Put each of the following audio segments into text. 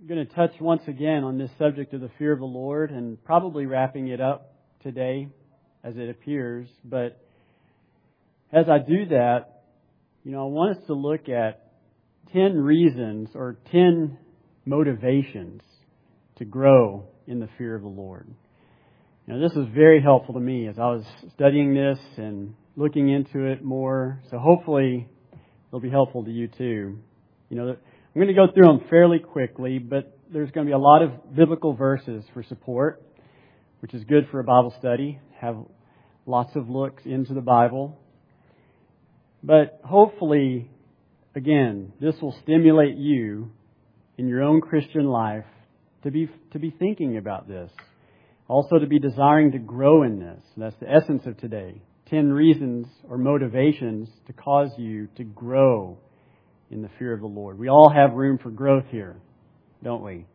I'm going to touch once again on this subject of the fear of the Lord, and probably wrapping it up today as it appears. But as I do that, I want us to look at 10 reasons or 10 motivations to grow in the fear of the Lord. This was very helpful to me as I was studying this and looking into it more. So hopefully it'll be helpful to you too. I'm going to go through them fairly quickly, but there's going to be a lot of biblical verses for support, which is good for a Bible study. Have lots of looks into the Bible. But hopefully, again, this will stimulate you in your own Christian life to be thinking about this. Also to be desiring to grow in this. That's the essence of today. 10 reasons or motivations to cause you to grow in the fear of the Lord. We all have room for growth here, don't we?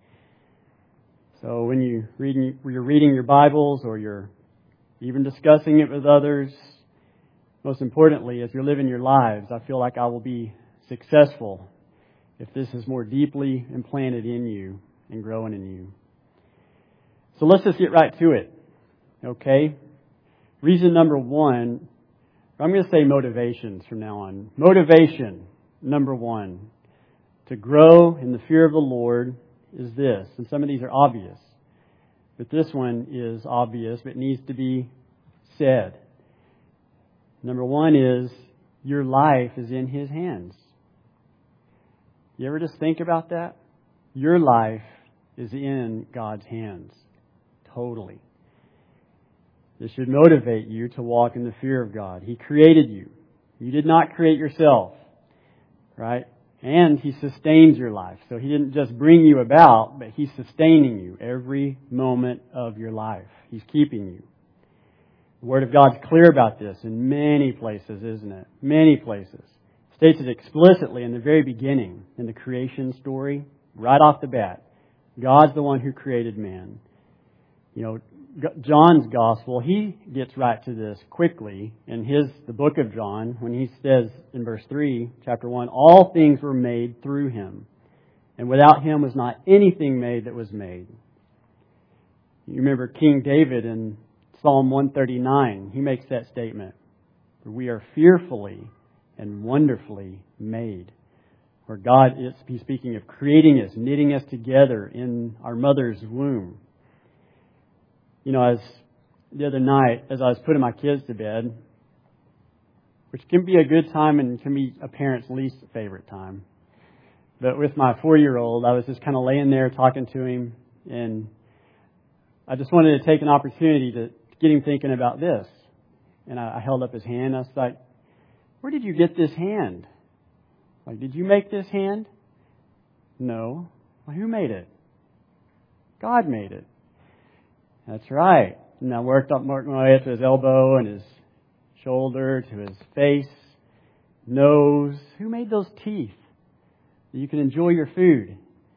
So when you're reading your Bibles or you're even discussing it with others, most importantly, as you're living your lives, I feel like I will be successful if this is more deeply implanted in you and growing in you. So let's just get right to it, okay? Reason number 1, I'm going to say motivations from now on. Motivation number 1 to grow in the fear of the Lord is this. And some of these are obvious, but this one is obvious, but needs to be said. Number 1 is your life is in His hands. You ever just think about that? Your life is in God's hands. Totally. This should motivate you to walk in the fear of God. He created you. You did not create yourself. Right? And He sustains your life. So He didn't just bring you about, but He's sustaining you every moment of your life. He's keeping you. The Word of God's clear about this in many places, isn't it? Many places. It states it explicitly in the very beginning, in the creation story, right off the bat. God's the one who created man. John's Gospel, he gets right to this quickly in the book of John, when he says in verse 3, chapter 1, all things were made through Him, and without Him was not anything made that was made. You remember King David in Psalm 139, he makes that statement. For we are fearfully and wonderfully made. Where God is, He's speaking of creating us, knitting us together in our mother's womb. As the other night, as I was putting my kids to bed, which can be a good time and can be a parent's least favorite time. But with my 4-year-old, I was just kind of laying there talking to him, and I just wanted to take an opportunity to get him thinking about this. And I held up his hand. I was like, where did you get this hand? Did you make this hand? No. Well, who made it? God made it. That's right. And I worked my way up to his elbow and his shoulder, to his face, nose. Who made those teeth that you can enjoy your food?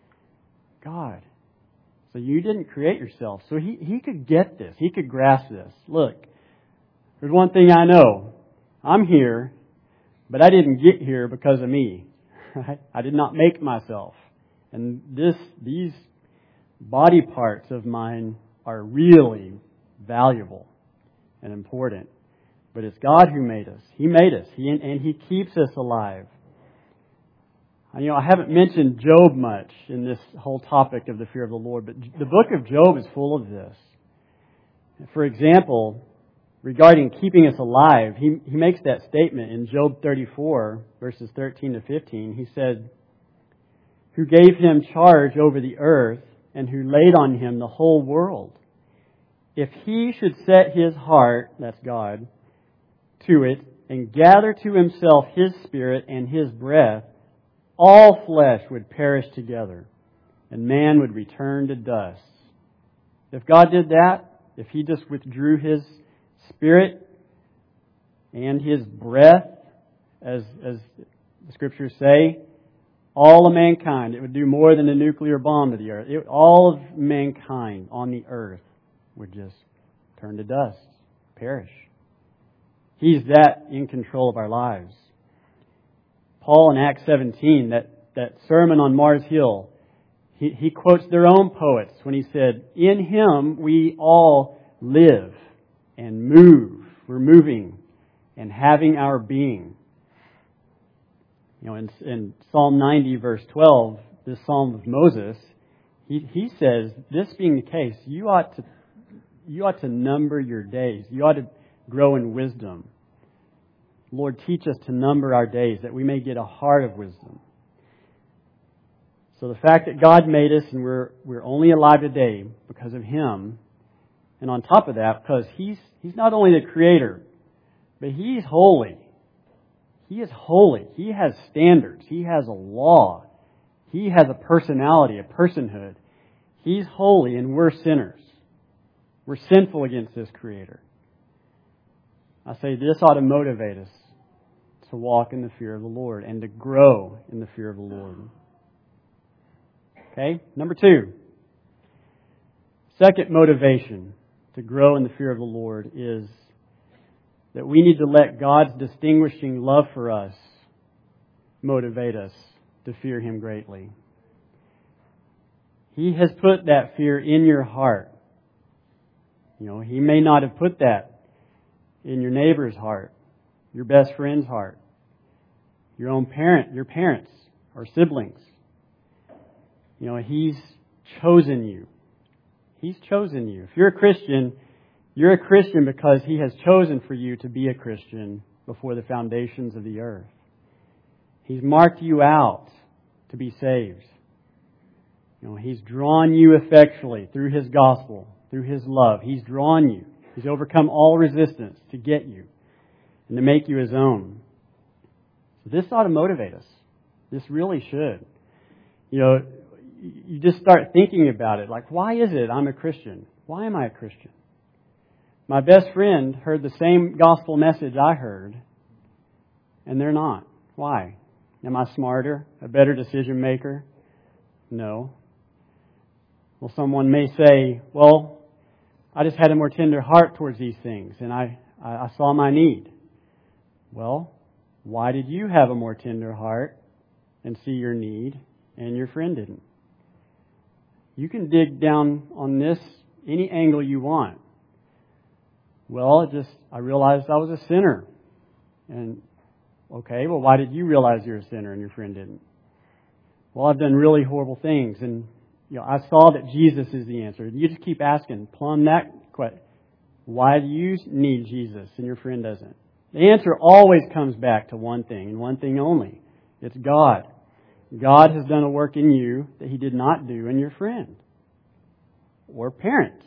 God. So you didn't create yourself. So he could get this. He could grasp this. Look, there's one thing I know. I'm here, but I didn't get here because of me. Right? I did not make myself. And these body parts of mine are really valuable and important. But it's God who made us. He made us. And He keeps us alive. I haven't mentioned Job much in this whole topic of the fear of the Lord, but the book of Job is full of this. For example, regarding keeping us alive, he makes that statement in Job 34, verses 13 to 15. He said, who gave Him charge over the earth, and who laid on Him the whole world. If He should set His heart, that's God, to it, and gather to Himself His Spirit and His breath, all flesh would perish together, and man would return to dust. If God did that, if He just withdrew His Spirit and His breath, as the Scriptures say, all of mankind, it would do more than a nuclear bomb to the earth. All of mankind on the earth would just turn to dust, perish. He's that in control of our lives. Paul in Acts 17, that sermon on Mars Hill, He quotes their own poets when he said, "In Him we all live and move." We're moving and having our being. In Psalm 90, verse 12, this Psalm of Moses, he says, this being the case, you ought to number your days. You ought to grow in wisdom. Lord, teach us to number our days that we may get a heart of wisdom. So the fact that God made us and we're only alive today because of Him, and on top of that, because He's not only the Creator, but He's holy. He is holy. He has standards. He has a law. He has a personality, a personhood. He's holy and we're sinners. We're sinful against this Creator. I say this ought to motivate us to walk in the fear of the Lord and to grow in the fear of the Lord. Okay, number 2. Second motivation to grow in the fear of the Lord is that we need to let God's distinguishing love for us motivate us to fear Him greatly. He has put that fear in your heart. He may not have put that in your neighbor's heart, your best friend's heart, your parents or siblings. He's chosen you. He's chosen you. If you're a Christian, you're a Christian because He has chosen for you to be a Christian before the foundations of the earth. He's marked you out to be saved. He's drawn you effectually through His gospel, through His love. He's drawn you. He's overcome all resistance to get you and to make you His own. So this ought to motivate us. This really should. You just start thinking about it. Like, why is it I'm a Christian? Why am I a Christian? My best friend heard the same gospel message I heard, and they're not. Why? Am I smarter? A better decision maker? No. Well, someone may say, well, I just had a more tender heart towards these things, and I saw my need. Well, why did you have a more tender heart and see your need, and your friend didn't? You can dig down on this any angle you want. Well, I realized I was a sinner. And, okay, well, why did you realize you're a sinner and your friend didn't? Well, I've done really horrible things, and I saw that Jesus is the answer. You just keep asking, plumb that question. Why do you need Jesus and your friend doesn't? The answer always comes back to one thing, and one thing only. It's God. God has done a work in you that He did not do in your friend or parent.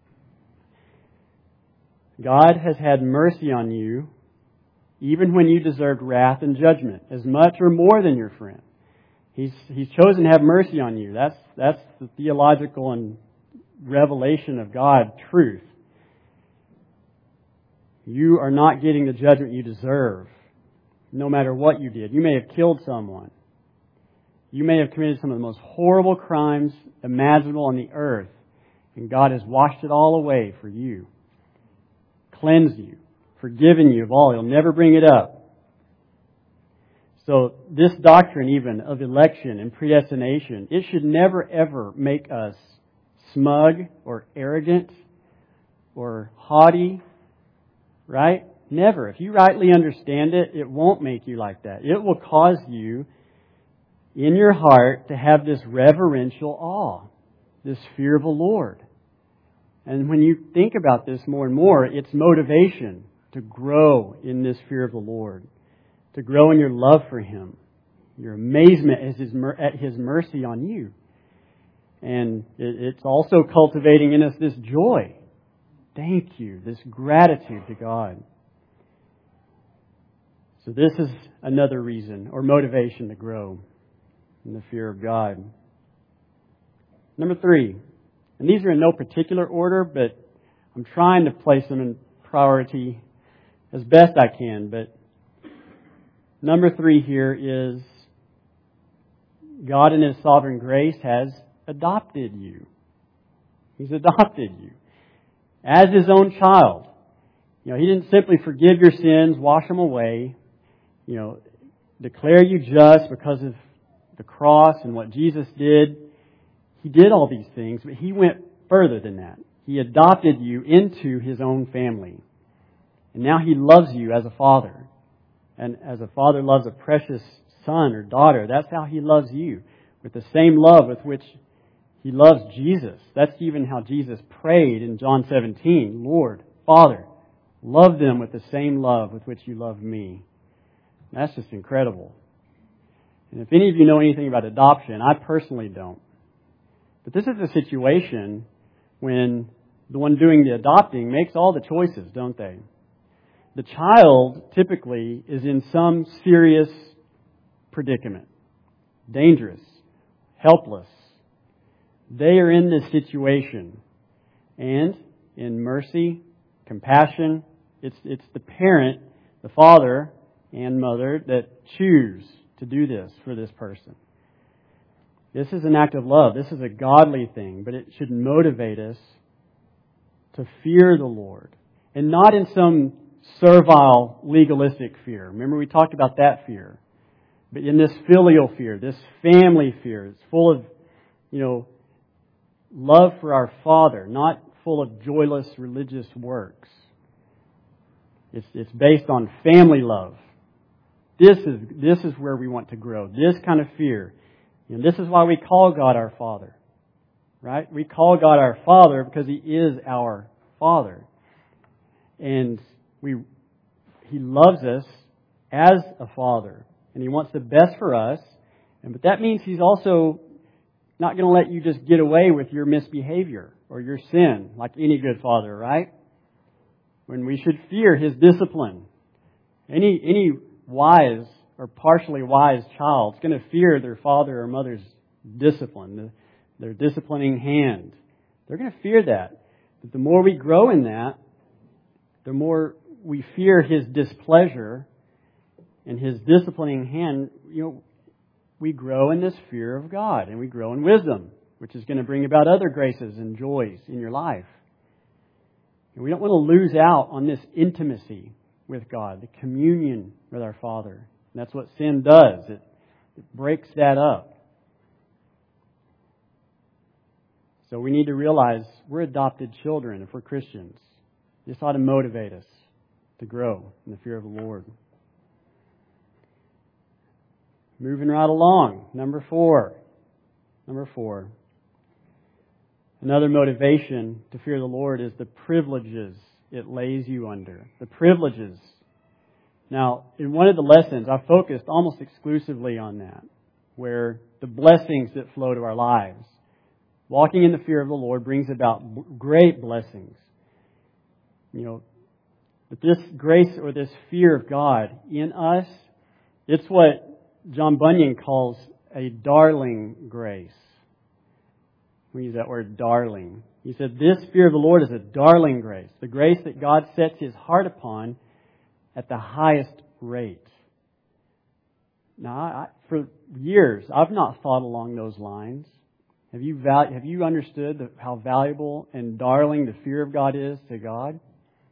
God has had mercy on you even when you deserved wrath and judgment, as much or more than your friend. He's chosen to have mercy on you. That's the theological and revelation of God truth. You are not getting the judgment you deserve, no matter what you did. You may have killed someone. You may have committed some of the most horrible crimes imaginable on the earth, and God has washed it all away for you, cleansed you, forgiven you of all. He'll never bring it up. So this doctrine even of election and predestination, it should never ever make us smug or arrogant or haughty, right? Never. If you rightly understand it, it won't make you like that. It will cause you in your heart to have this reverential awe, this fear of the Lord. And when you think about this more and more, it's motivation to grow in this fear of the Lord, to grow in your love for Him, your amazement at His mercy on you. And it's also cultivating in us this joy. Thank you, this gratitude to God. So this is another reason or motivation to grow in the fear of God. Number 3, and these are in no particular order, but I'm trying to place them in priority as best I can. But number 3 here is God in His sovereign grace has adopted you. He's adopted you as His own child. He didn't simply forgive your sins, wash them away, declare you just because of the cross and what Jesus did. He did all these things, but He went further than that. He adopted you into His own family. And now He loves you as a father. And as a father loves a precious son or daughter, that's how He loves you. With the same love with which He loves Jesus. That's even how Jesus prayed in John 17. Lord, Father, love them with the same love with which You love me. That's just incredible. And if any of you know anything about adoption, I personally don't. But this is a situation when the one doing the adopting makes all the choices, don't they? The child typically is in some serious predicament. Dangerous. Helpless. They are in this situation. And in mercy, compassion, it's the parent, the father and mother that choose to do this for this person. This is an act of love. This is a godly thing, but it should motivate us to fear the Lord. And not in some servile, legalistic fear. Remember we talked about that fear. But in this filial fear, this family fear, it's full of, love for our Father, not full of joyless religious works. It's based on family love. This is where we want to grow. This kind of fear. And this is why we call God our Father. Right? We call God our Father because He is our Father. And He loves us as a Father. And He wants the best for us. But that means He's also not going to let you just get away with your misbehavior or your sin like any good father, right? When we should fear His discipline. Any wise or partially wise child is going to fear their father or mother's discipline, their disciplining hand. They're going to fear that. But the more we grow in that, the more we fear His displeasure and His disciplining hand, we grow in this fear of God and we grow in wisdom, which is going to bring about other graces and joys in your life. And we don't want to lose out on this intimacy with God, the communion with our Father. And that's what sin does. It breaks that up. So we need to realize we're adopted children if we're Christians. This ought to motivate us to grow in the fear of the Lord. Moving right along. Number 4. Another motivation to fear the Lord is the privileges it lays you under. The privileges. Now, in one of the lessons, I focused almost exclusively on that, where the blessings that flow to our lives. Walking in the fear of the Lord brings about great blessings. But this grace or this fear of God in us, it's what John Bunyan calls a darling grace. We use that word darling. He said, this fear of the Lord is a darling grace. The grace that God sets His heart upon at the highest rate. Now, for years, I've not thought along those lines. Have you understood how valuable and darling the fear of God is to God?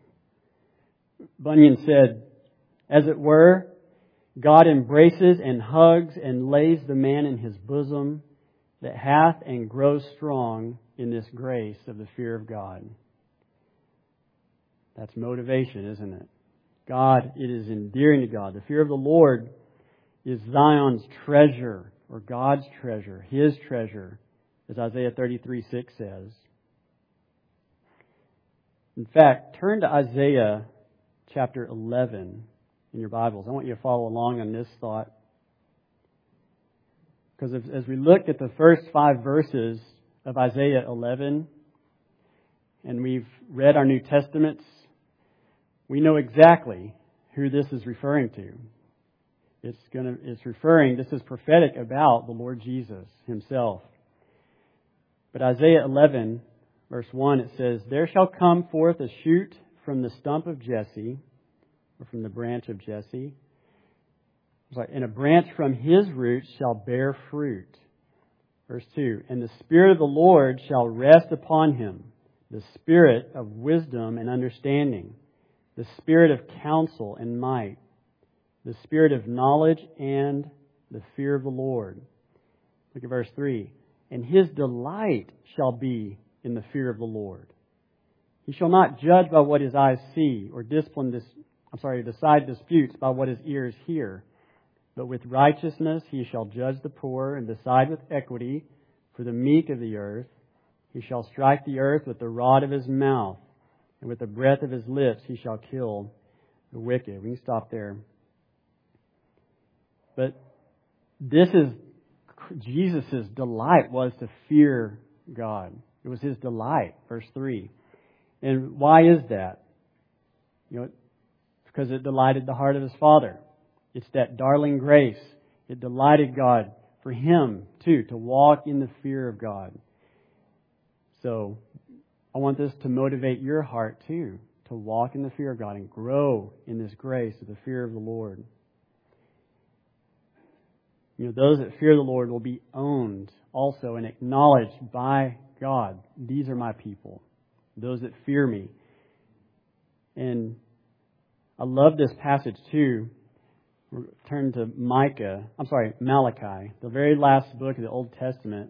Bunyan said, as it were, God embraces and hugs and lays the man in His bosom that hath and grows strong in this grace of the fear of God. That's motivation, isn't it? God, it is endearing to God. The fear of the Lord is Zion's treasure, or God's treasure, His treasure, as Isaiah 33:6 says. In fact, turn to Isaiah chapter 11 in your Bibles. I want you to follow along on this thought. Because as we look at the first 5 verses of Isaiah 11, and we've read our New Testaments, we know exactly who this is referring to. This is prophetic about the Lord Jesus Himself. But Isaiah 11, verse 1, it says, there shall come forth a shoot from the stump of Jesse, or from the branch of Jesse, and a branch from his roots shall bear fruit. Verse 2, and the Spirit of the Lord shall rest upon him, the Spirit of wisdom and understanding, the Spirit of counsel and might, the Spirit of knowledge and the fear of the Lord. Look at verse 3. and his delight shall be in the fear of the Lord. He shall not judge by what his eyes see, or decide disputes by what his ears hear. But with righteousness he shall judge the poor, and decide with equity for the meek of the earth. He shall strike the earth with the rod of his mouth, and with the breath of his lips he shall kill the wicked. We can stop there. But this is Jesus' delight, was to fear God. It was his delight, verse 3. And why is that? Because it delighted the heart of his Father. It's that darling grace. It delighted God for him, too, to walk in the fear of God. So, I want this to motivate your heart, too, to walk in the fear of God and grow in this grace of the fear of the Lord. Those that fear the Lord will be owned also and acknowledged by God. These are my people. Those that fear me. And I love this passage too. We'll turn to Malachi, the very last book of the Old Testament.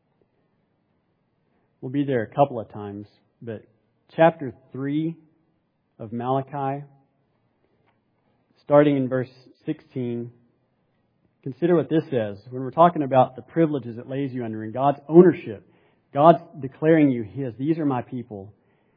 We'll be there a couple of times, but chapter 3 of Malachi, starting in verse 16, consider what this says. When we're talking about the privileges it lays you under and God's ownership, God's declaring you His. These are my people.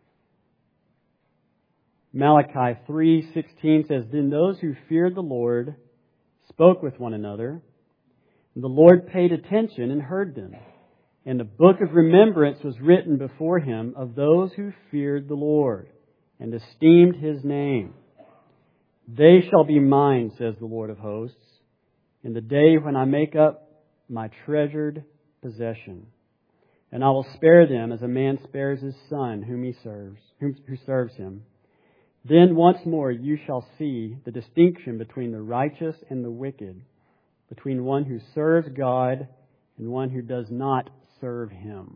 Malachi 3:16 says, Then those who feared the Lord spoke with one another, and the Lord paid attention and heard them. And the book of remembrance was written before Him of those who feared the Lord and esteemed His name. They shall be mine, says the Lord of hosts, in the day when I make up my treasured possession. And I will spare them as a man spares his son who serves him. Then once more you shall see the distinction between the righteous and the wicked, between one who serves God and one who does not serve Him.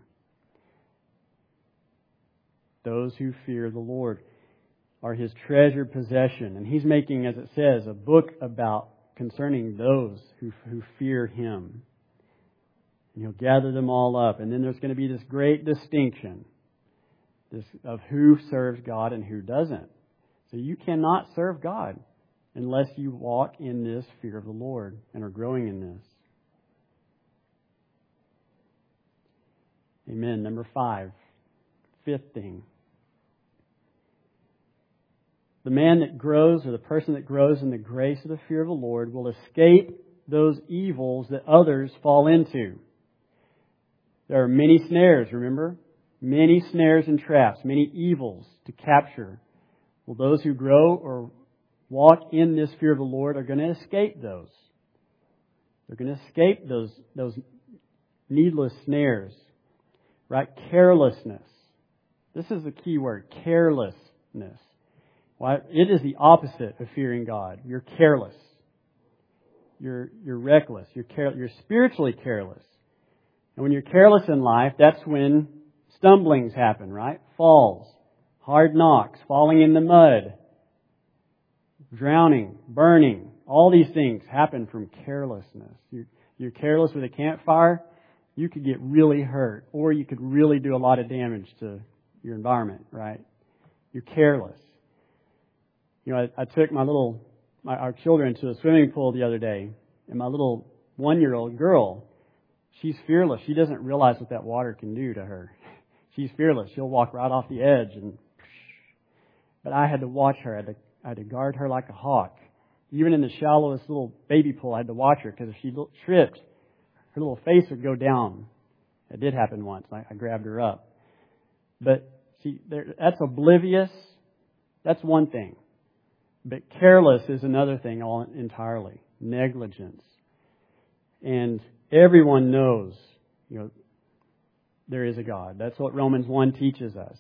Those who fear the Lord are His treasured possession. And He's making, as it says, a book about concerning those who fear Him. And He'll gather them all up. And then there's going to be this great distinction of who serves God and who doesn't. So you cannot serve God unless you walk in this fear of the Lord and are growing in this. Amen. Number 5. Fifth thing. The man that grows, or the person that grows in the grace of the fear of the Lord, will escape those evils that others fall into. There are many snares, remember? Many snares and traps, many evils to capture. Well, those who grow or walk in this fear of the Lord are going to escape those. They're going to escape those needless snares. Right? Carelessness. This is the key word, carelessness. Well, it is the opposite of fearing God. You're careless. You're reckless. You're spiritually careless. And when you're careless in life, that's when stumblings happen, right? Falls, hard knocks, falling in the mud, drowning, burning. All these things happen from carelessness. You're careless with a campfire, you could get really hurt, or you could really do a lot of damage to your environment, right? You're careless. I took our children to a swimming pool the other day, and my little 1-year-old girl, she's fearless. She doesn't realize what that water can do to her. She's fearless. She'll walk right off the edge, but I had to watch her. I had to guard her like a hawk. Even in the shallowest little baby pool, I had to watch her, because if she tripped, her little face would go down. It did happen once. I grabbed her up. But see, that's oblivious. That's one thing. But careless is another thing entirely. Negligence. And everyone knows, there is a God. That's what Romans 1 teaches us.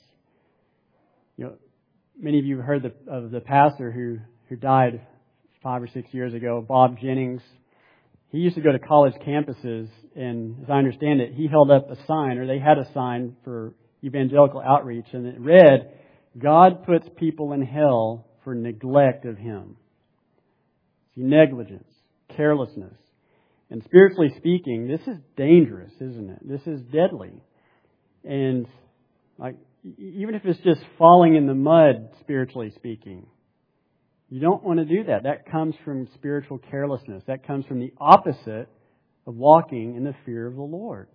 Many of you have heard of the pastor who died 5 or 6 years ago, Bob Jennings. He used to go to college campuses, and as I understand it, he held up a sign, or they had a sign for evangelical outreach, and it read, God puts people in hell for neglect of Him. See, negligence, carelessness. And spiritually speaking, this is dangerous, isn't it? This is deadly. And like, even if it's just falling in the mud, spiritually speaking, you don't want to do that. That comes from spiritual carelessness. That comes from the opposite of walking in the fear of the Lord.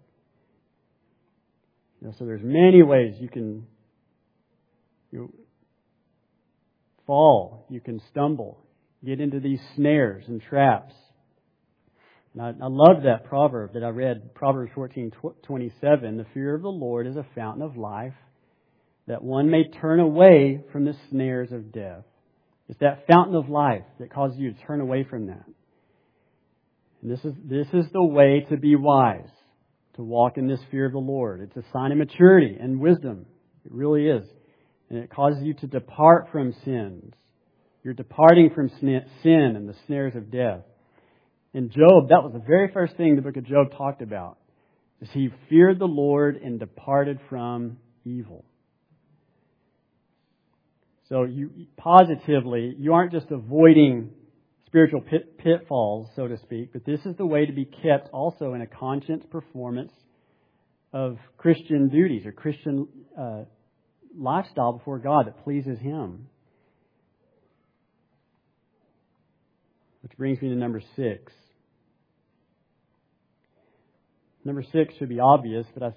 So there's many ways you can fall, you can stumble, get into these snares and traps. And I love that proverb that I read, Proverbs 14:27. The fear of the Lord is a fountain of life, that one may turn away from the snares of death. It's that fountain of life that causes you to turn away from that. And this is the way to be wise, to walk in this fear of the Lord. It's a sign of maturity and wisdom. It really is. And it causes you to depart from sins. You're departing from sin and the snares of death. In Job, that was the very first thing the book of Job talked about. Is he feared the Lord and departed from evil. So you aren't just avoiding spiritual pitfalls, so to speak, but this is the way to be kept also in a conscious performance of Christian duties or Christian lifestyle before God that pleases Him. Which brings me to number 6. Number 6 should be obvious, but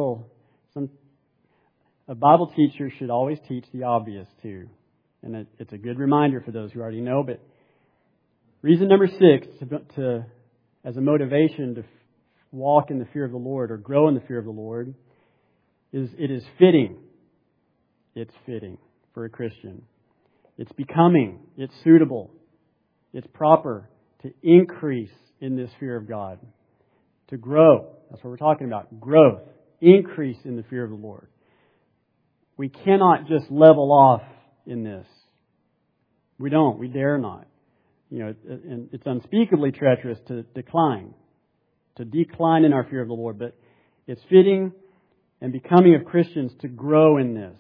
a Bible teacher should always teach the obvious too. And it's a good reminder for those who already know. But reason number 6 as a motivation to walk in the fear of the Lord or grow in the fear of the Lord is it is fitting. It's fitting for a Christian. It's becoming. It's suitable. It's proper to increase in this fear of God. To grow. That's what we're talking about. Growth. Increase in the fear of the Lord. We cannot just level off in this. We don't. We dare not. And it's unspeakably treacherous to decline in our fear of the Lord. But it's fitting and becoming of Christians to grow in this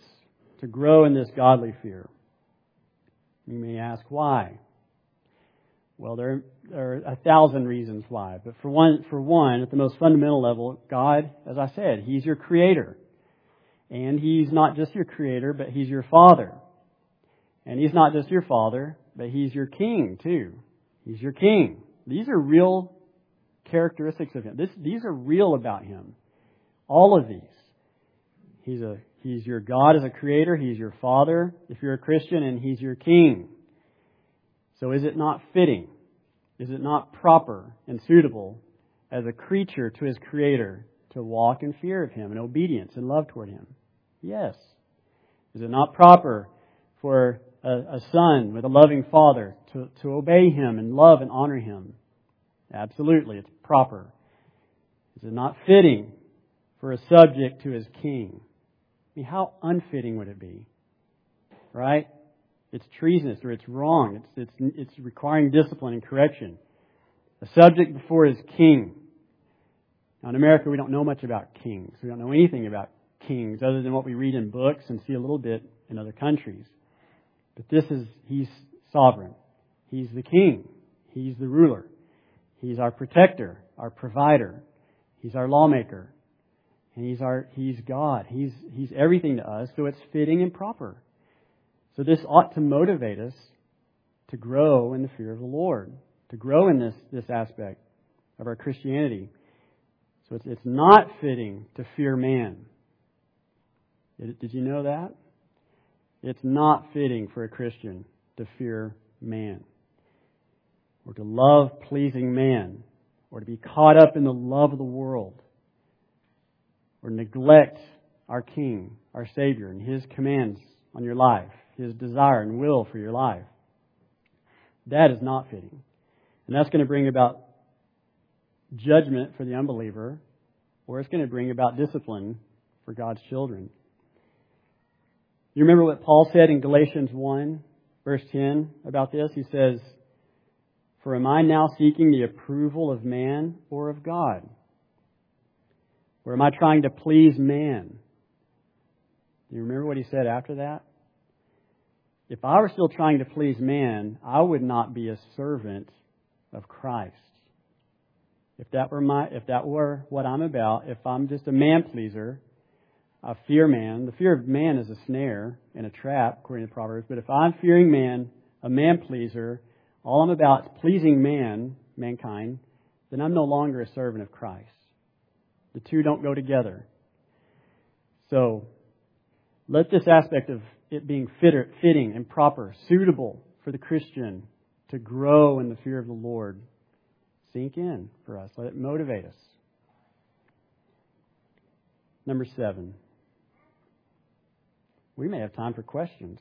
godly fear. You may ask why. Well, there are 1,000 reasons why. But for one, at the most fundamental level, God, as I said, He's your Creator. And He's not just your Creator, but He's your Father. And He's not just your Father, but He's your King, too. He's your King. These are real characteristics of Him. These are real about Him. All of these. He's your God as a Creator. He's your Father, if you're a Christian, and He's your King. So is it not fitting? Is it not proper and suitable as a creature to His Creator to walk in fear of Him and obedience and love toward Him? Yes. Is it not proper for a son with a loving father to obey Him and love and honor Him? Absolutely, it's proper. Is it not fitting for a subject to his king? I mean, how unfitting would it be? Right? It's treasonous or it's wrong. It's requiring discipline and correction. A subject before his king. Now in America we don't know much about kings. We don't know anything about kings other than what we read in books and see a little bit in other countries. But He's sovereign. He's the king. He's the ruler. He's our protector, our provider. He's our lawmaker. And He's God. He's everything to us, so it's fitting and proper. So this ought to motivate us to grow in the fear of the Lord, to grow in this aspect of our Christianity. So it's not fitting to fear man. Did you know that? It's not fitting for a Christian to fear man, or to love pleasing man, or to be caught up in the love of the world, or neglect our King, our Savior, and His commands on your life, His desire and will for your life. That is not fitting. And that's going to bring about judgment for the unbeliever, or it's going to bring about discipline for God's children. You remember what Paul said in Galatians 1, verse 10 about this? He says, "For am I now seeking the approval of man or of God? Or am I trying to please man?" Do you remember what he said after that? If I were still trying to please man, I would not be a servant of Christ. If that were what I'm about, if I'm just a man pleaser, I fear man. The fear of man is a snare and a trap, according to Proverbs. But if I'm fearing man, a man pleaser, all I'm about is pleasing mankind, then I'm no longer a servant of Christ. The two don't go together. So, let this aspect of it being fitting and proper, suitable for the Christian to grow in the fear of the Lord sink in for us. Let it motivate us. Number 7. We may have time for questions.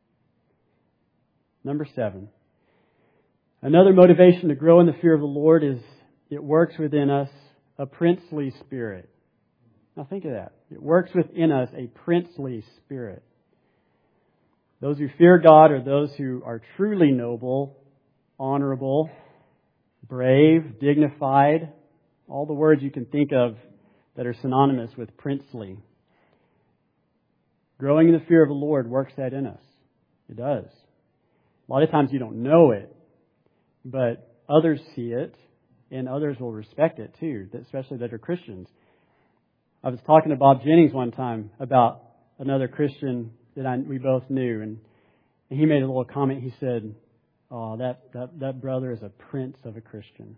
Number 7. Another motivation to grow in the fear of the Lord is it works within us a princely spirit. Now think of that. It works within us a princely spirit. Those who fear God are those who are truly noble, honorable, brave, dignified, all the words you can think of that are synonymous with princely. Growing in the fear of the Lord works that in us. It does. A lot of times you don't know it, but others see it, and others will respect it too, especially that are Christians. I was talking to Bob Jennings one time about another Christian that we both knew, and he made a little comment. He said, "Oh, that brother is a prince of a Christian."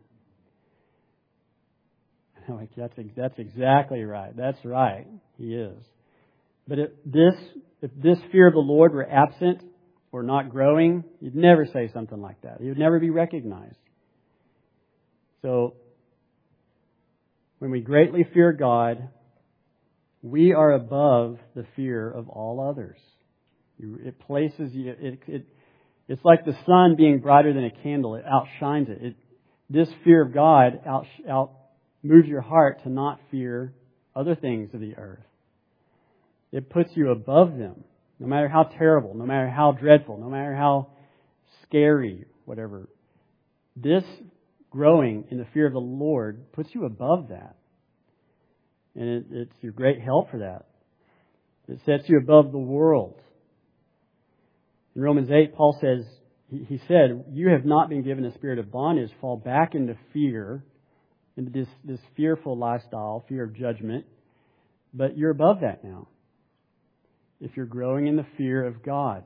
And I'm like, that's exactly right. That's right. He is. But if this fear of the Lord were absent or not growing, you'd never say something like that. He would never be recognized. So, when we greatly fear God, we are above the fear of all others. It places you. It's like the sun being brighter than a candle. It outshines it. This fear of God out moves your heart to not fear other things of the earth. It puts you above them, no matter how terrible, no matter how dreadful, no matter how scary, whatever. This growing in the fear of the Lord puts you above that. And it's your great help for that. It sets you above the world. In Romans 8, Paul says, he said, "You have not been given a spirit of bondage, fall back into fear, into this fearful lifestyle, fear of judgment, but you're above that now. If you're growing in the fear of God."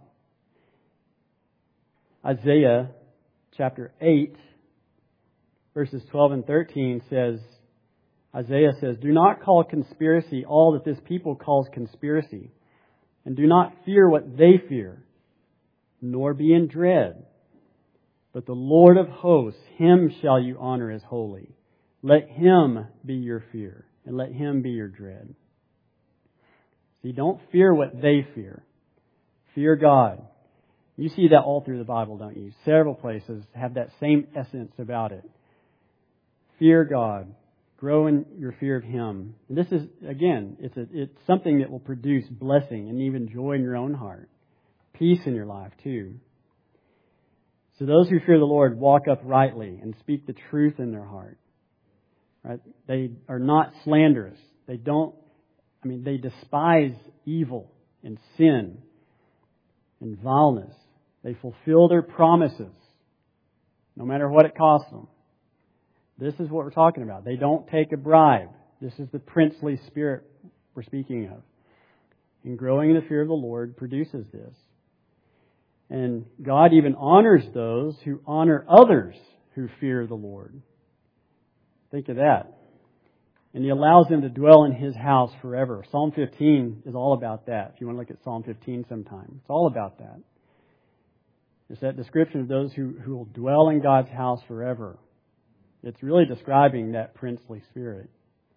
Isaiah chapter 8, verses 12 and 13 says, Isaiah says, "Do not call conspiracy all that this people calls conspiracy, and do not fear what they fear, nor be in dread. But the Lord of hosts, Him shall you honor as holy. Let Him be your fear, and let Him be your dread." See, don't fear what they fear. Fear God. You see that all through the Bible, don't you? Several places have that same essence about it. Fear God. Grow in your fear of Him. And this is, again, it's something that will produce blessing and even joy in your own heart. Peace in your life, too. So those who fear the Lord walk uprightly and speak the truth in their heart. Right? They are not slanderous. They despise evil and sin and vileness. They fulfill their promises, no matter what it costs them. This is what we're talking about. They don't take a bribe. This is the princely spirit we're speaking of. And growing in the fear of the Lord produces this. And God even honors those who honor others who fear the Lord. Think of that. And He allows them to dwell in His house forever. Psalm 15 is all about that. If you want to look at Psalm 15 sometime, it's all about that. It's that description of those who will dwell in God's house forever. It's really describing that princely spirit.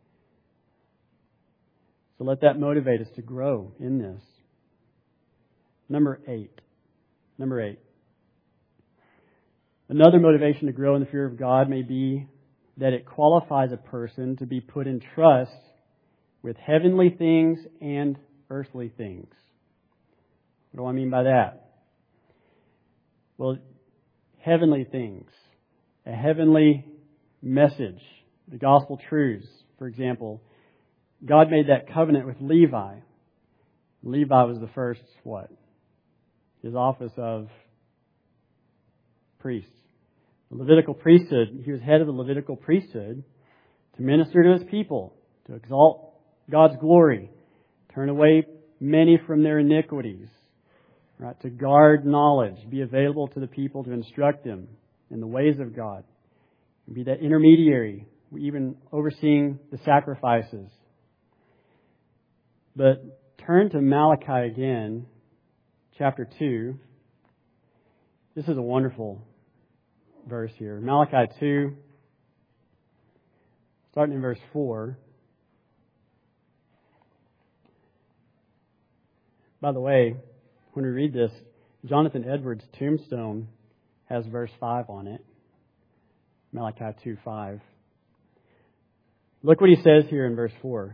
So let that motivate us to grow in this. Number 8. Another motivation to grow in the fear of God may be that it qualifies a person to be put in trust with heavenly things and earthly things. What do I mean by that? Well, heavenly things, a heavenly message, the gospel truths. For example, God made that covenant with Levi. Levi was the first, his office of priest. The Levitical priesthood, he was head of the Levitical priesthood, to minister to His people, to exalt God's glory, turn away many from their iniquities, right? To guard knowledge, be available to the people to instruct them in the ways of God, and be that intermediary, even overseeing the sacrifices. But turn to Malachi again, chapter 2. This is a wonderful verse here. Malachi 2, starting in verse 4. By the way, when we read this, Jonathan Edwards' tombstone has verse 5 on it. Malachi 2:5. Look what he says here in verse 4.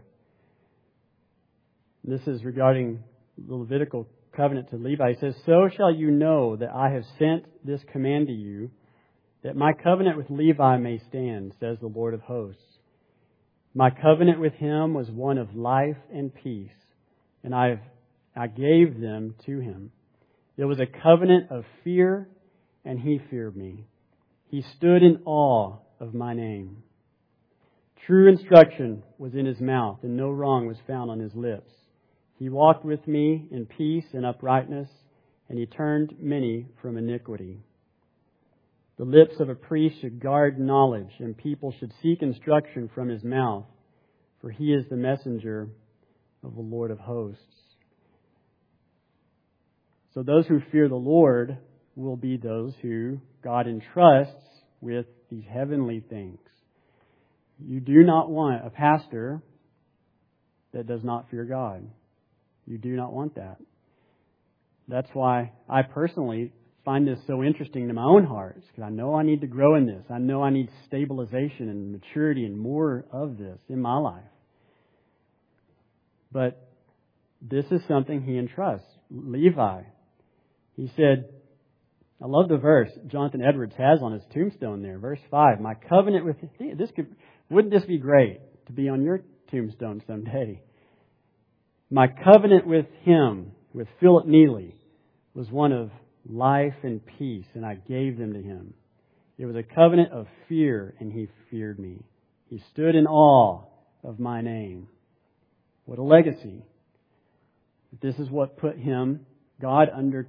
This is regarding the Levitical covenant to Levi. He says, "So shall you know that I have sent this command to you, that my covenant with Levi may stand, says the Lord of hosts. My covenant with him was one of life and peace, and I gave them to him. It was a covenant of fear, and he feared me. He stood in awe of my name. True instruction was in his mouth, and no wrong was found on his lips. He walked with me in peace and uprightness, and he turned many from iniquity. The lips of a priest should guard knowledge, and people should seek instruction from his mouth, for he is the messenger of the Lord of hosts." So those who fear the Lord will be those who God entrusts with these heavenly things. You do not want a pastor that does not fear God. You do not want that. That's why I personally find this so interesting to my own heart, because I know I need to grow in this. I know I need stabilization and maturity and more of this in my life. But this is something he entrusts. Levi, he said, I love the verse Jonathan Edwards has on his tombstone there, verse 5. My covenant with wouldn't this be great to be on your tombstone someday? My covenant with him, with Philip Neely, was one of life and peace, and I gave them to him. It was a covenant of fear, and he feared me. He stood in awe of my name. What a legacy. This is what put him, God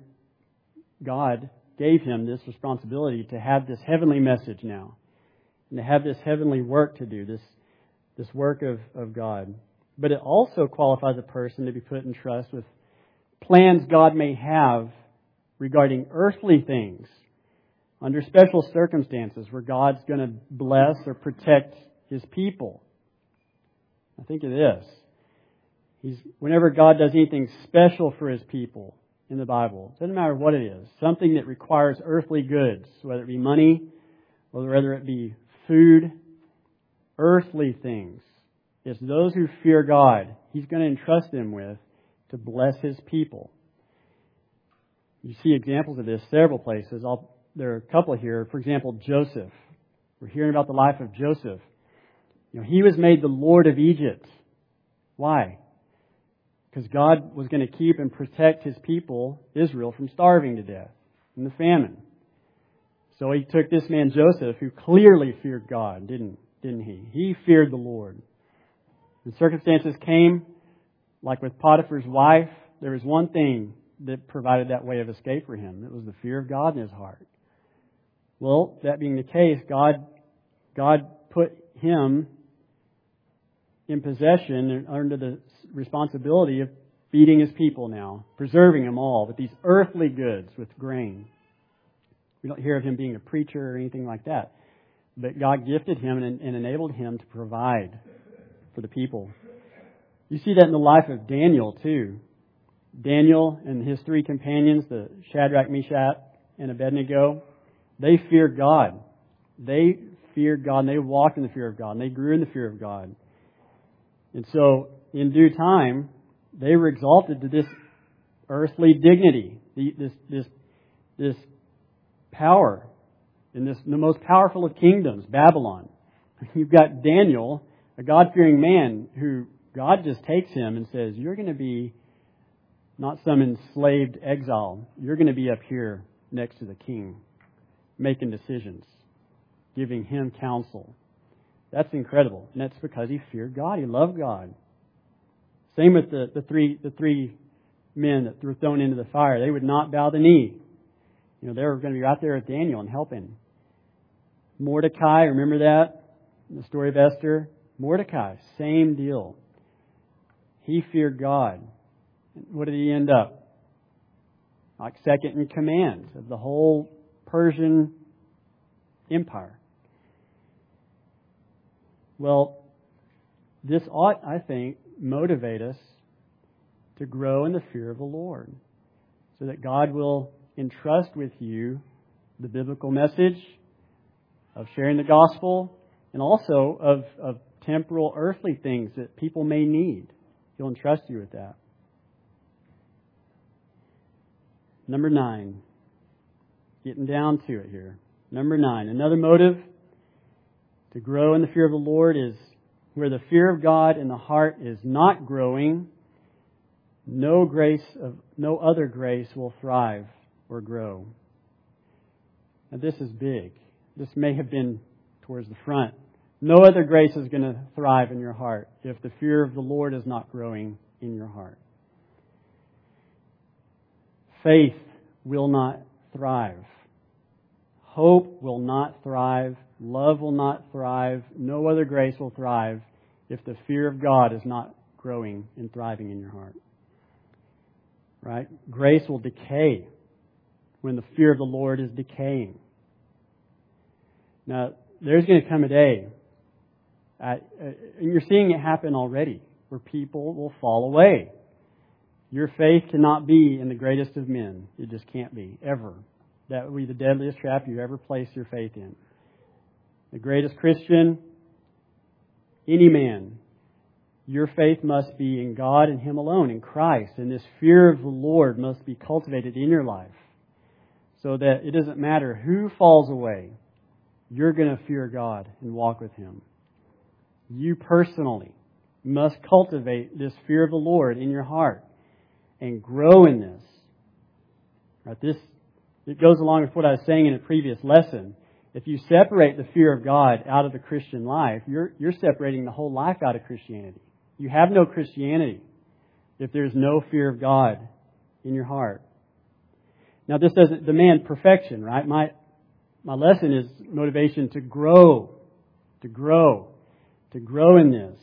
gave him this responsibility to have this heavenly message now, and to have this heavenly work to do, this work of God. But it also qualifies a person to be put in trust with plans God may have regarding earthly things under special circumstances where God's going to bless or protect His people. I think of this. Whenever God does anything special for His people in the Bible, it doesn't matter what it is, something that requires earthly goods, whether it be money or whether it be food, earthly things. It's those who fear God, He's going to entrust them with to bless His people. You see examples of this several places. There are a couple here. For example, Joseph. We're hearing about the life of Joseph. He was made the Lord of Egypt. Why? Because God was going to keep and protect His people, Israel, from starving to death in the famine. So He took this man Joseph, who clearly feared God, didn't he? He feared the Lord. When circumstances came, like with Potiphar's wife, there was one thing that provided that way of escape for him. It was the fear of God in his heart. Well, that being the case, God put him in possession and under the responsibility of feeding His people now, preserving them all with these earthly goods, with grain. We don't hear of him being a preacher or anything like that. But God gifted him and enabled him to provide for the people. You see that in the life of Daniel too. Daniel and his three companions, the Shadrach, Meshach, and Abednego, they feared God. They feared God, and they walked in the fear of God, and they grew in the fear of God. And so, in due time, they were exalted to this earthly dignity, this power, in the most powerful of kingdoms, Babylon. You've got Daniel, a God-fearing man, who God just takes him and says, you're going to be not some enslaved exile. You're going to be up here next to the king, making decisions, giving him counsel. That's incredible. And that's because he feared God. He loved God. Same with the three men that were thrown into the fire. They would not bow the knee. They were going to be right there with Daniel and help him. Mordecai, remember that? In the story of Esther? Mordecai, same deal. He feared God. What did he end up? Like second in command of the whole Persian Empire. Well, this ought, I think, motivate us to grow in the fear of the Lord, so that God will entrust with you the biblical message of sharing the gospel, and also of temporal, earthly things that people may need. He'll entrust you with that. Number 9. Getting down to it here. Number 9. Another motive to grow in the fear of the Lord is where the fear of God in the heart is not growing, no other grace will thrive or grow. Now this is big. This may have been towards the front. No other grace is going to thrive in your heart if the fear of the Lord is not growing in your heart. Faith will not thrive. Hope will not thrive. Love will not thrive. No other grace will thrive if the fear of God is not growing and thriving in your heart. Right? Grace will decay when the fear of the Lord is decaying. Now, there's going to come a day, and you're seeing it happen already, where people will fall away. Your faith cannot be in the greatest of men. It just can't be, ever. That would be the deadliest trap you ever place your faith in. The greatest Christian, any man, your faith must be in God and Him alone, in Christ. And this fear of the Lord must be cultivated in your life, so that it doesn't matter who falls away. You're going to fear God and walk with Him. You personally must cultivate this fear of the Lord in your heart and grow in this. Right? It goes along with what I was saying in a previous lesson. If you separate the fear of God out of the Christian life, you're separating the whole life out of Christianity. You have no Christianity if there's no fear of God in your heart. Now, this doesn't demand perfection, right? My lesson is motivation to grow in this.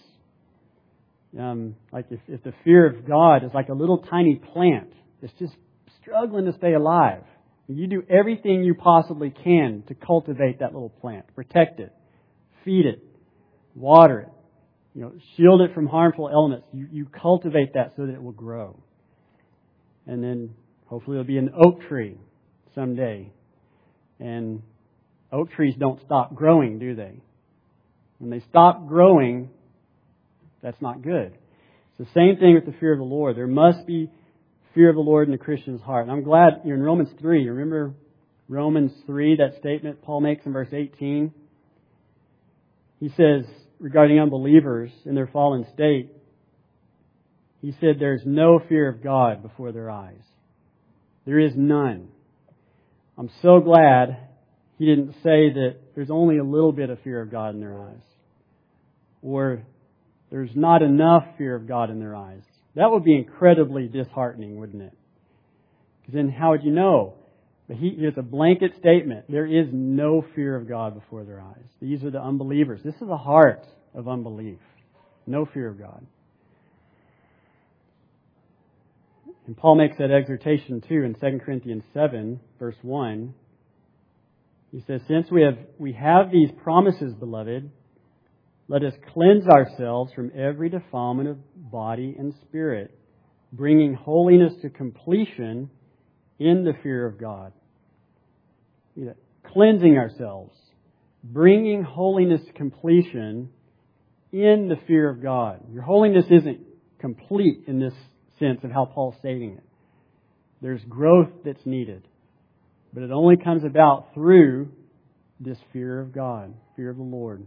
Like if the fear of God is like a little tiny plant that's just struggling to stay alive, you do everything you possibly can to cultivate that little plant, protect it, feed it, water it, shield it from harmful elements. You cultivate that so that it will grow. And then hopefully it'll be an oak tree someday. And oak trees don't stop growing, do they? When they stop growing, that's not good. It's the same thing with the fear of the Lord. There must be fear of the Lord in the Christian's heart. And I'm glad you're in Romans 3. Remember Romans 3, that statement Paul makes in verse 18? He says, regarding unbelievers in their fallen state, he said there's no fear of God before their eyes. There is none. I'm so glad he didn't say that there's only a little bit of fear of God in their eyes, or there's not enough fear of God in their eyes. That would be incredibly disheartening, wouldn't it? Because then how would you know? But here's a blanket statement. There is no fear of God before their eyes. These are the unbelievers. This is the heart of unbelief. No fear of God. And Paul makes that exhortation too in 2 Corinthians 7, verse 1. He says, since we have these promises, beloved, let us cleanse ourselves from every defilement of body and spirit, bringing holiness to completion in the fear of God. Cleansing ourselves, bringing holiness to completion in the fear of God. Your holiness isn't complete in this sense of how Paul's stating it. There's growth that's needed, but it only comes about through this fear of God, fear of the Lord.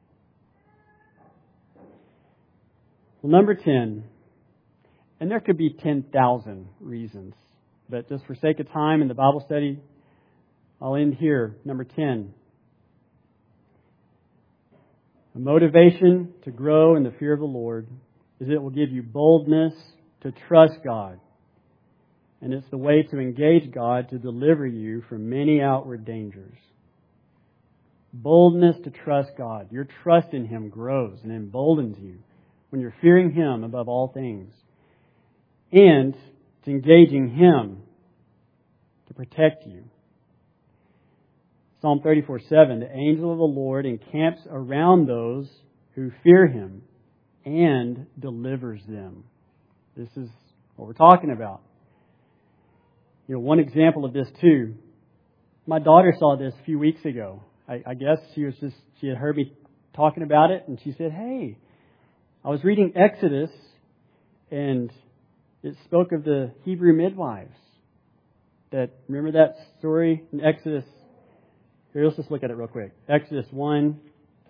Well, number 10, and there could be 10,000 reasons, but just for sake of time in the Bible study, I'll end here. Number 10. A motivation to grow in the fear of the Lord is it will give you boldness to trust God. And it's the way to engage God to deliver you from many outward dangers. Boldness to trust God. Your trust in Him grows and emboldens you when you're fearing Him above all things. And it's engaging Him to protect you. Psalm 34:7, the angel of the Lord encamps around those who fear Him and delivers them. This is what we're talking about. You know, one example of this too, my daughter saw this a few weeks ago. I guess she had heard me talking about it, and she said, "Hey, I was reading Exodus, and it spoke of the Hebrew midwives. Remember that story in Exodus? Here, let's just look at it real quick. Exodus 1,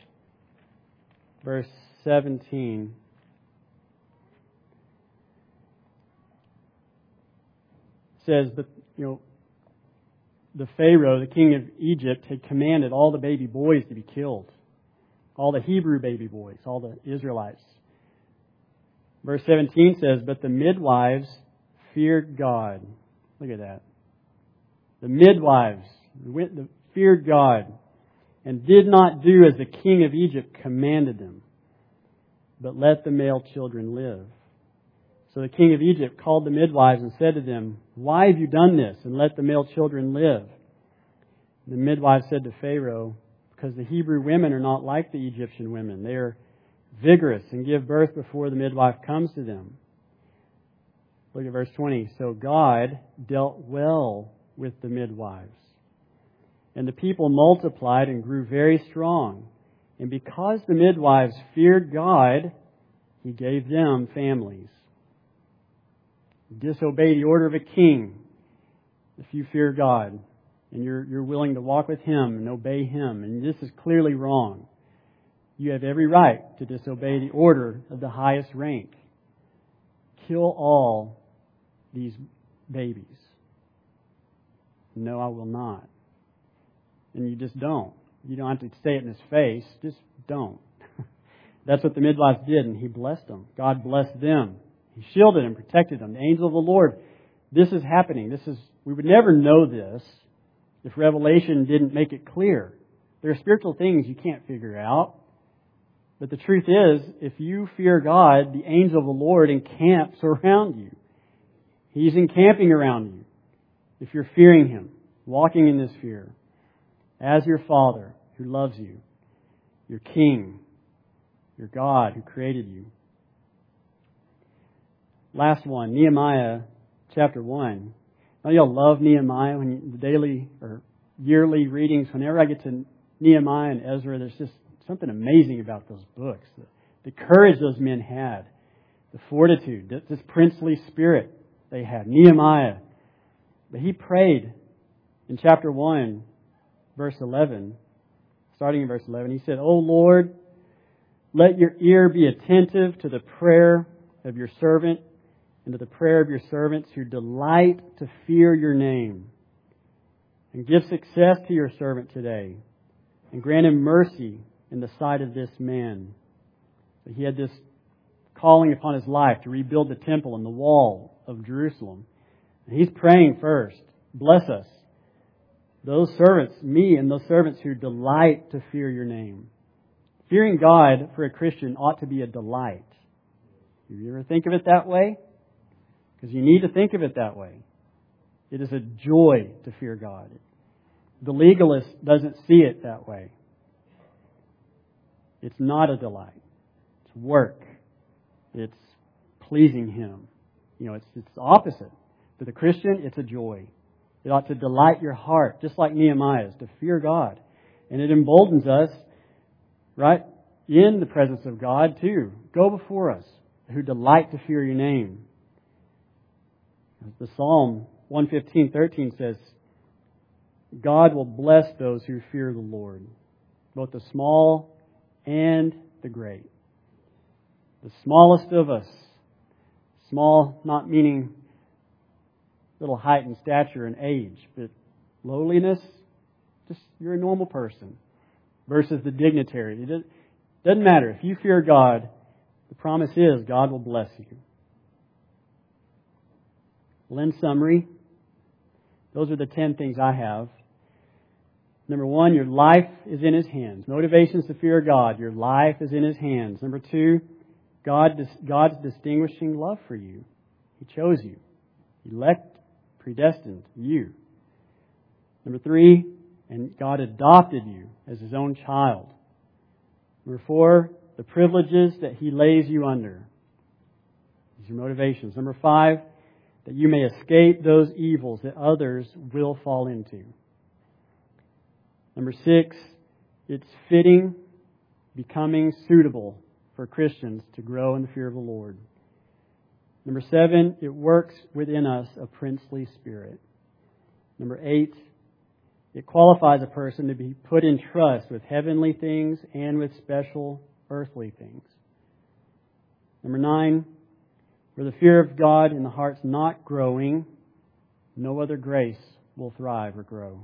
verse 17. Says that, the Pharaoh, the king of Egypt, had commanded all the baby boys to be killed. All the Hebrew baby boys, all the Israelites. Verse 17 says, but the midwives feared God. Look at that. The midwives feared God and did not do as the king of Egypt commanded them, but let the male children live. So the king of Egypt called the midwives and said to them, why have you done this and let the male children live? The midwives said to Pharaoh, because the Hebrew women are not like the Egyptian women. They are vigorous and give birth before the midwife comes to them. Look at verse 20. So God dealt well with the midwives. And the people multiplied and grew very strong. And because the midwives feared God, He gave them families. Disobey the order of a king if you fear God and you're willing to walk with Him and obey Him. And this is clearly wrong. You have every right to disobey the order of the highest rank. Kill all these babies. No, I will not. And you just don't. You don't have to say it in his face. Just don't. That's what the midwives did, and He blessed them. God blessed them. He shielded and protected them. The angel of the Lord. This is happening. We would never know this if Revelation didn't make it clear. There are spiritual things you can't figure out. But the truth is, if you fear God, the angel of the Lord encamps around you. He's encamping around you. If you're fearing Him, walking in this fear, as your Father who loves you, your King, your God who created you. Last one, Nehemiah chapter 1. Don't y'all love Nehemiah? The daily or yearly readings, whenever I get to Nehemiah and Ezra, there's just something amazing about those books. The courage those men had, the fortitude, this princely spirit they had. Nehemiah. But he prayed in chapter 1, verse 11, starting in verse 11. He said, O Lord, let your ear be attentive to the prayer of your servant and to the prayer of your servants who delight to fear your name. And give success to your servant today. And grant him mercy in the sight of this man. So he had this calling upon his life to rebuild the temple and the wall of Jerusalem. And he's praying first, bless us. Those servants, me and those servants who delight to fear your name. Fearing God for a Christian ought to be a delight. Do you ever think of it that way? Because you need to think of it that way. It is a joy to fear God. The legalist doesn't see it that way. It's not a delight. It's work. It's pleasing Him. It's the opposite. For the Christian, it's a joy. It ought to delight your heart, just like Nehemiah's, to fear God. And it emboldens us, right, in the presence of God too. Go before us, who delight to fear your name. The Psalm 115:13 says, God will bless those who fear the Lord, both the small and the great. The smallest of us, small not meaning little height and stature and age, but lowliness, just you're a normal person, versus the dignitary. Doesn't matter. If you fear God, the promise is God will bless you. Well, in summary, those are the 10 things I have. Number 1, your life is in His hands. Motivations to fear God. Your life is in His hands. Number 2, God's distinguishing love for you. He chose you. Elect, predestined you. Number 3, and God adopted you as His own child. Number 4, the privileges that He lays you under. These are motivations. Number 5, that you may escape those evils that others will fall into. Number 6, it's fitting, becoming suitable for Christians to grow in the fear of the Lord. Number 7, it works within us a princely spirit. Number 8, it qualifies a person to be put in trust with heavenly things and with special earthly things. Number 9, where the fear of God in the heart's not growing, no other grace will thrive or grow.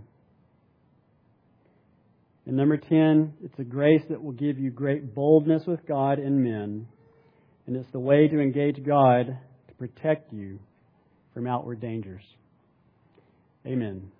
And number 10, it's a grace that will give you great boldness with God and men. And it's the way to engage God to protect you from outward dangers. Amen.